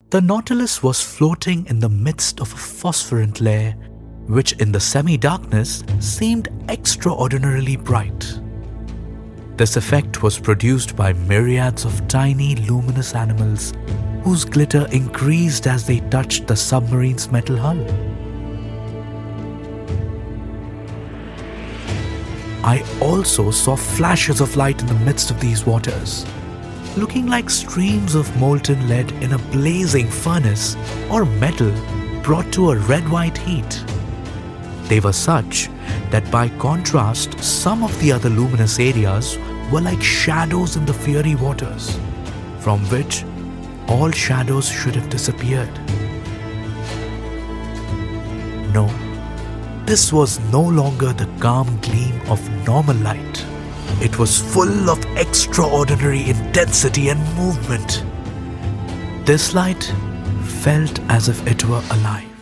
The Nautilus was floating in the midst of a phosphorescent layer, which in the semi-darkness seemed extraordinarily bright. This effect was produced by myriads of tiny luminous animals whose glitter increased as they touched the submarine's metal hull. I also saw flashes of light in the midst of these waters, looking like streams of molten lead in a blazing furnace or metal brought to a red-white heat. They were such that by contrast, some of the other luminous areas were like shadows in the fiery waters, from which all shadows should have disappeared. No, this was no longer the calm gleam of normal light. It was full of extraordinary intensity and movement. This light felt as if it were alive.